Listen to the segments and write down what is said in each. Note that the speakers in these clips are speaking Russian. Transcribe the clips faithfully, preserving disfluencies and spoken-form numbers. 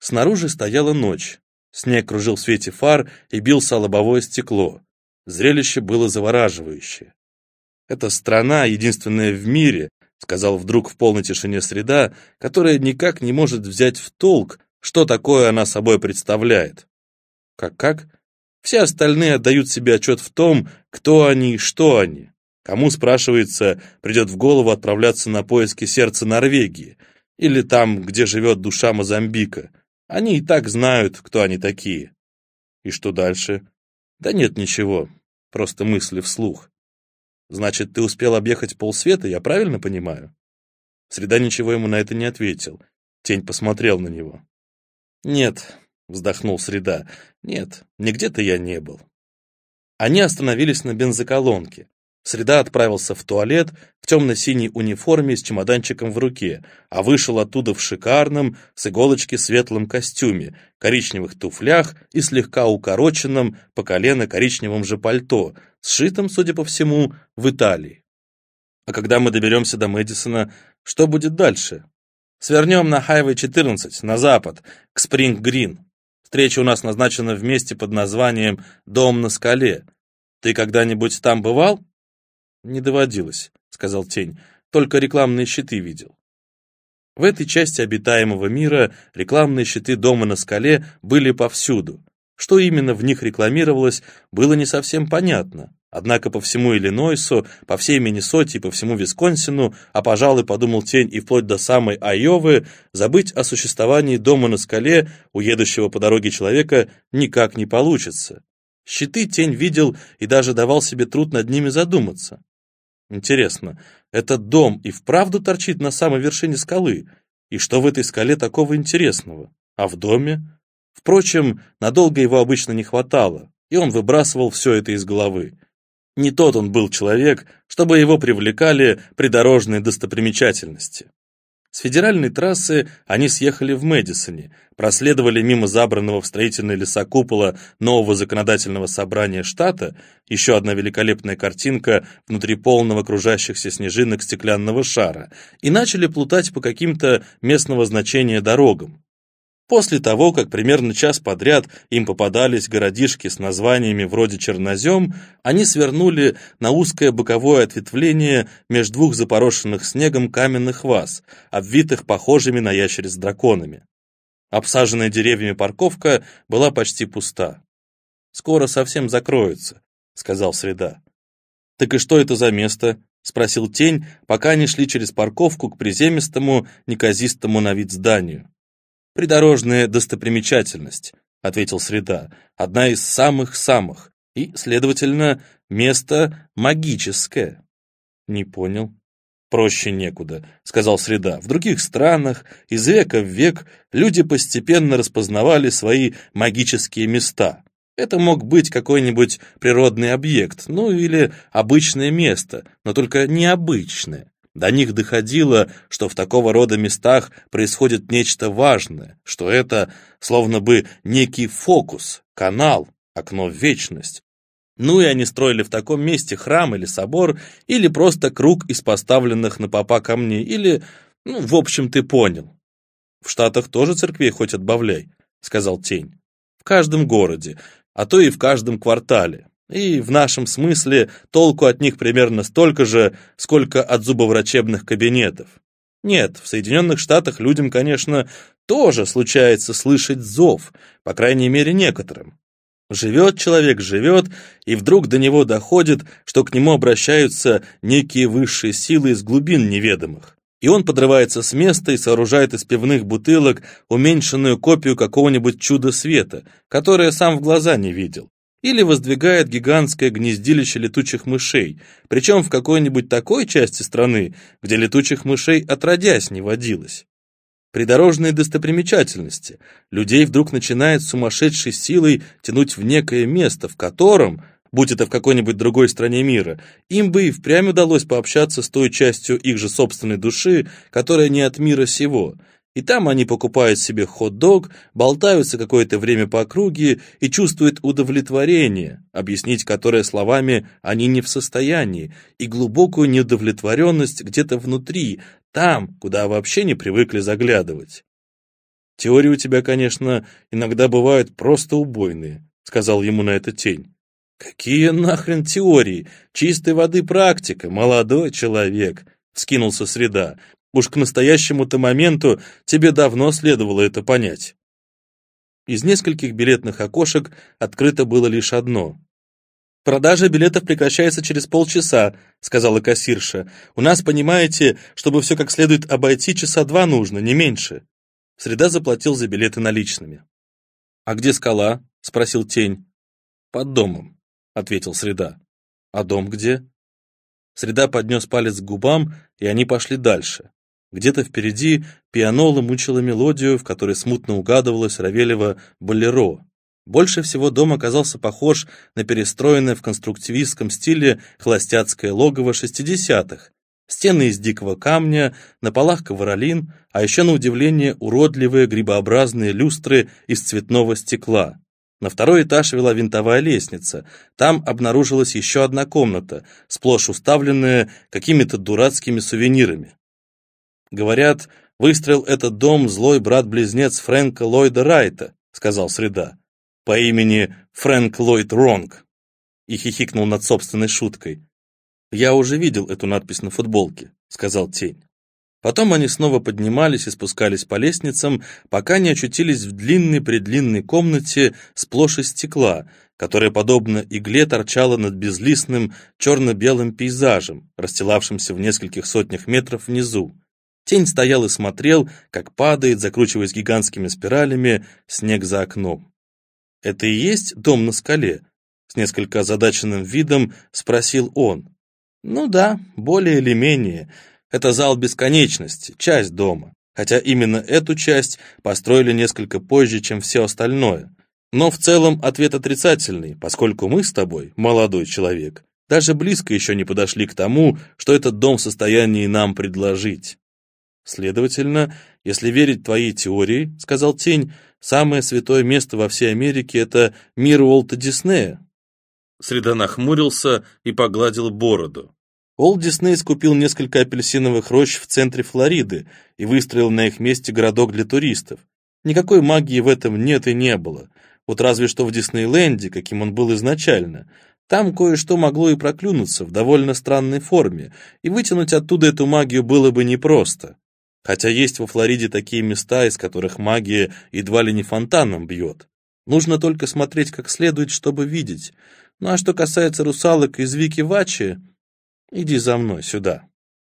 Снаружи стояла ночь. Снег кружил в свете фар и бился о лобовое стекло. Зрелище было завораживающее. «Эта страна, единственная в мире», — сказал вдруг в полной тишине Среда, которая никак не может взять в толк, что такое она собой представляет. Как-как? Все остальные отдают себе отчет в том, кто они и что они. Кому, спрашивается, придет в голову отправляться на поиски сердца Норвегии или там, где живет душа Мозамбика. Они и так знают, кто они такие. И что дальше? Да нет ничего, просто мысли вслух. Значит, ты успел объехать полсвета, я правильно понимаю? Среда ничего ему на это не ответил. Тень посмотрел на него. Нет, вздохнул Среда, нет, нигде-то я не был. Они остановились на бензоколонке. Среда отправился в туалет в темно-синей униформе с чемоданчиком в руке, а вышел оттуда в шикарном, с иголочки светлом костюме, коричневых туфлях и слегка укороченном по колено коричневом же пальто, сшитом, судя по всему, в Италии. А когда мы доберемся до Мэдисона, что будет дальше? Свернем на Хайвей четырнадцать, на запад, к Спринг-Грин. Встреча у нас назначена в месте под названием «Дом на скале». Ты когда-нибудь там бывал? «Не доводилось», — сказал Тень, — «только рекламные щиты видел». В этой части обитаемого мира рекламные щиты дома на скале были повсюду. Что именно в них рекламировалось, было не совсем понятно. Однако по всему Иллинойсу, по всей Миннесоте и по всему Висконсину, а, пожалуй, подумал Тень, и вплоть до самой Айовы, забыть о существовании дома на скале у едущего по дороге человека никак не получится. Щиты Тень видел и даже давал себе труд над ними задуматься. Интересно, этот дом и вправду торчит на самой вершине скалы? И что в этой скале такого интересного? А в доме? Впрочем, надолго его обычно не хватало, и он выбрасывал все это из головы. Не тот он был человек, чтобы его привлекали придорожные достопримечательности. С федеральной трассы они съехали в Мэдисоне, проследовали мимо забранного в строительные леса купола нового законодательного собрания штата, еще одна великолепная картинка внутри полного кружащихся снежинок стеклянного шара, и начали плутать по каким-то местного значения дорогам. После того, как примерно час подряд им попадались городишки с названиями вроде Чернозем, они свернули на узкое боковое ответвление между двух запорошенных снегом каменных ваз, обвитых похожими на ящериц драконами. Обсаженная деревьями парковка была почти пуста. «Скоро совсем закроется», — сказал Среда. «Так и что это за место?» — спросил Тень, пока они шли через парковку к приземистому, неказистому на вид зданию. «Придорожная достопримечательность», — ответил Среда, — «одна из самых-самых, и, следовательно, место магическое». «Не понял». «Проще некуда», — сказал Среда. «В других странах из века в век люди постепенно распознавали свои магические места. Это мог быть какой-нибудь природный объект, ну или обычное место, но только необычное. До них доходило, что в такого рода местах происходит нечто важное, что это словно бы некий фокус, канал, окно в вечность. Ну и они строили в таком месте храм или собор, или просто круг из поставленных на попа камней, или, ну, в общем, ты понял. В Штатах тоже церквей хоть отбавляй, сказал Тень. В каждом городе, а то и в каждом квартале. И в нашем смысле толку от них примерно столько же, сколько от зубоврачебных кабинетов. Нет, в Соединенных Штатах людям, конечно, тоже случается слышать зов, по крайней мере некоторым. Живет человек, живет, и вдруг до него доходит, что к нему обращаются некие высшие силы из глубин неведомых. И он подрывается с места и сооружает из пивных бутылок уменьшенную копию какого-нибудь чуда света, которое сам в глаза не видел. Или воздвигает гигантское гнездилище летучих мышей, причем в какой-нибудь такой части страны, где летучих мышей отродясь не водилось. Придорожные достопримечательности. Людей вдруг начинает сумасшедшей силой тянуть в некое место, в котором, будь это в какой-нибудь другой стране мира, им бы и впрямь удалось пообщаться с той частью их же собственной души, которая не от мира сего. И там они покупают себе хот-дог, болтаются какое-то время по округе и чувствуют удовлетворение, объяснить которое словами они не в состоянии, и глубокую неудовлетворенность где-то внутри, там, куда вообще не привыкли заглядывать. «Теории у тебя, конечно, иногда бывают просто убойные», — сказал ему на это Тень. «Какие нахрен теории? Чистой воды практика, молодой человек», — вскинулся Среда. «Уж к настоящему-то моменту тебе давно следовало это понять». Из нескольких билетных окошек открыто было лишь одно. «Продажа билетов прекращается через полчаса», — сказала кассирша. «У нас, понимаете, чтобы все как следует обойти, часа два нужно, не меньше». Среда заплатил за билеты наличными. «А где скала?» — спросил Тень. «Под домом», — ответил Среда. «А дом где?» Среда поднес палец к губам, и они пошли дальше. Где-то впереди пианола мучила мелодию, в которой смутно угадывалось Равелева «Болеро». Больше всего дом оказался похож на перестроенное в конструктивистском стиле холостяцкое логово шестидесятых. Стены из дикого камня, на полах ковролин, а еще на удивление уродливые грибообразные люстры из цветного стекла. На второй этаж вела винтовая лестница. Там обнаружилась еще одна комната, сплошь уставленная какими-то дурацкими сувенирами. «Говорят, выстроил этот дом злой брат-близнец Фрэнка Ллойда Райта», — сказал Среда, «по имени Фрэнк Ллойд Ронг», и хихикнул над собственной шуткой. «Я уже видел эту надпись на футболке», — сказал Тень. Потом они снова поднимались и спускались по лестницам, пока не очутились в длинной-предлинной комнате сплошь из стекла, которая, подобно игле, торчала над безлистным черно-белым пейзажем, расстилавшимся в нескольких сотнях метров внизу. Тень стоял и смотрел, как падает, закручиваясь гигантскими спиралями, снег за окном. «Это и есть дом на скале?» — с несколько озадаченным видом спросил он. «Ну да, более или менее. Это зал бесконечности, часть дома, хотя именно эту часть построили несколько позже, чем все остальное. Но в целом ответ отрицательный, поскольку мы с тобой, молодой человек, даже близко еще не подошли к тому, что этот дом в состоянии нам предложить. Следовательно, если верить твоей теории, — сказал Тень, — самое святое место во всей Америке — это мир Уолта Диснея». Среда нахмурился и погладил бороду. Уолт Дисней скупил несколько апельсиновых рощ в центре Флориды и выстроил на их месте городок для туристов. Никакой магии в этом нет и не было. Вот разве что в Диснейленде, каким он был изначально. Там кое-что могло и проклюнуться в довольно странной форме, и вытянуть оттуда эту магию было бы непросто. Хотя есть во Флориде такие места, из которых магия едва ли не фонтаном бьет. Нужно только смотреть как следует, чтобы видеть. Ну а что касается русалок из Вики-Вачи, иди за мной сюда».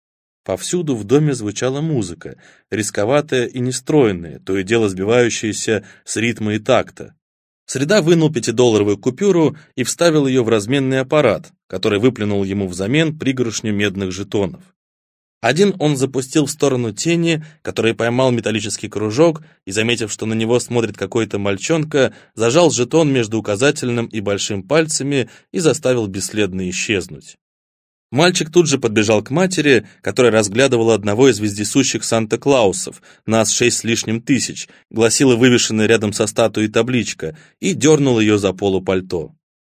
Повсюду в доме звучала музыка, рисковатая и нестройная, то и дело сбивающаяся с ритма и такта. Среда вынул пятидолларовую купюру и вставил ее в разменный аппарат, который выплюнул ему взамен пригоршню медных жетонов. Один он запустил в сторону Тени, который поймал металлический кружок и, заметив, что на него смотрит какой-то мальчонка, зажал жетон между указательным и большим пальцами и заставил бесследно исчезнуть. Мальчик тут же подбежал к матери, которая разглядывала одного из вездесущих Санта-Клаусов, нас шесть с лишним тысяч, гласила вывешенная рядом со статуей табличка, и дернул ее за полу пальто.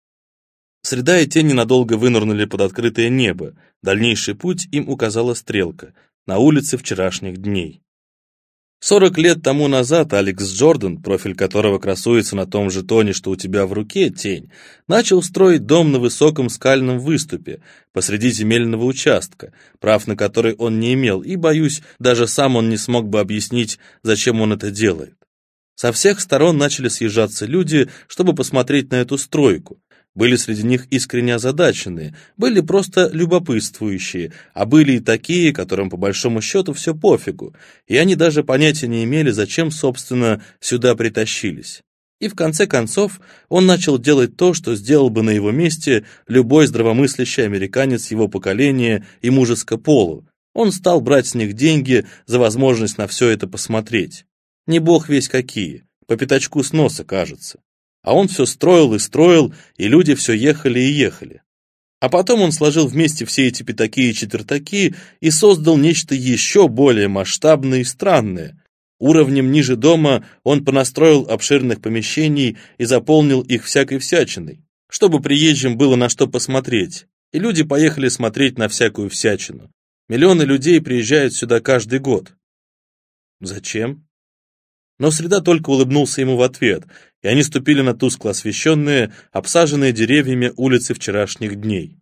Среда и Тень ненадолго вынырнули под открытое небо. Дальнейший путь им указала стрелка. На улице вчерашних дней. Сорок лет тому назад Алекс Джордан, профиль которого красуется на том жетоне, что у тебя в руке, Тень, начал строить дом на высоком скальном выступе посреди земельного участка, прав на который он не имел, и, боюсь, даже сам он не смог бы объяснить, зачем он это делает. Со всех сторон начали съезжаться люди, чтобы посмотреть на эту стройку. Были среди них искренне озадаченные, были просто любопытствующие, а были и такие, которым по большому счету все пофигу, и они даже понятия не имели, зачем, собственно, сюда притащились. И в конце концов он начал делать то, что сделал бы на его месте любой здравомыслящий американец его поколения и мужеско полу. Он стал брать с них деньги за возможность на все это посмотреть. Не бог весь какие, по пятачку с носа, кажется. А он все строил и строил, и люди все ехали и ехали. А потом он сложил вместе все эти пятаки и четвертаки и создал нечто еще более масштабное и странное. Уровнем ниже дома он понастроил обширных помещений и заполнил их всякой всячиной, чтобы приезжим было на что посмотреть. И люди поехали смотреть на всякую всячину. Миллионы людей приезжают сюда каждый год. Зачем? Но Среда только улыбнулся ему в ответ, и они ступили на тускло освещенные, обсаженные деревьями улицы вчерашних дней.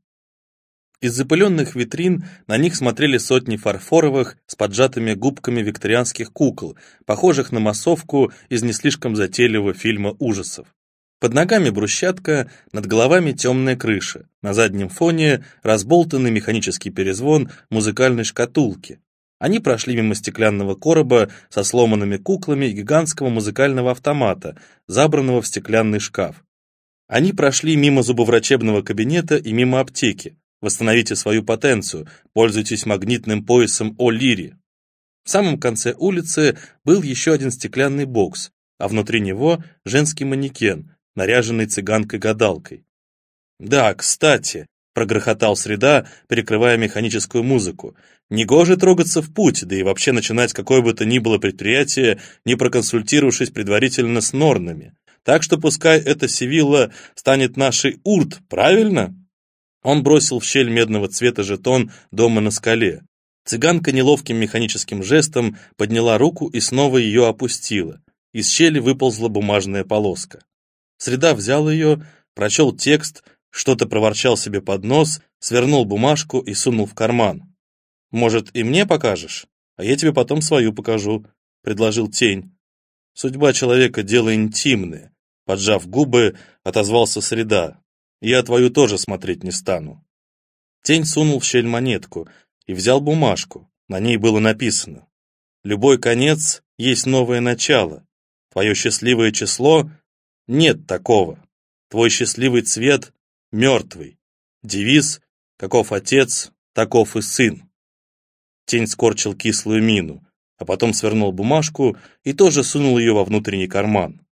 Из запыленных витрин на них смотрели сотни фарфоровых с поджатыми губками викторианских кукол, похожих на массовку из не слишком затейливого фильма ужасов. Под ногами брусчатка, над головами темная крыша, на заднем фоне разболтанный механический перезвон музыкальной шкатулки. Они прошли мимо стеклянного короба со сломанными куклами и гигантского музыкального автомата, забранного в стеклянный шкаф. Они прошли мимо зубоврачебного кабинета и мимо аптеки. Восстановите свою потенцию, пользуйтесь магнитным поясом О-Лири. В самом конце улицы был еще один стеклянный бокс, а внутри него женский манекен, наряженный цыганкой-гадалкой. «Да, кстати», — прогрохотал Среда, перекрывая механическую музыку, «негоже трогаться в путь, да и вообще начинать какое бы то ни было предприятие, не проконсультировавшись предварительно с Норнами. Так что пускай эта Севилла станет нашей Урт, правильно?» Он бросил в щель медного цвета жетон дома на скале. Цыганка неловким механическим жестом подняла руку и снова ее опустила. Из щели выползла бумажная полоска. Среда взял ее, прочел текст, что-то проворчал себе под нос, свернул бумажку и сунул в карман. «Может, и мне покажешь? А я тебе потом свою покажу», — предложил Тень. «Судьба человека — дело интимное», — поджав губы, отозвался Среда. «Я твою тоже смотреть не стану». Тень сунул в щель монетку и взял бумажку. На ней было написано: «Любой конец есть новое начало. Твое счастливое число — нет такого. Твой счастливый цвет — мертвый. Девиз — каков отец, таков и сын». Тень скорчил кислую мину, а потом свернул бумажку и тоже сунул ее во внутренний карман.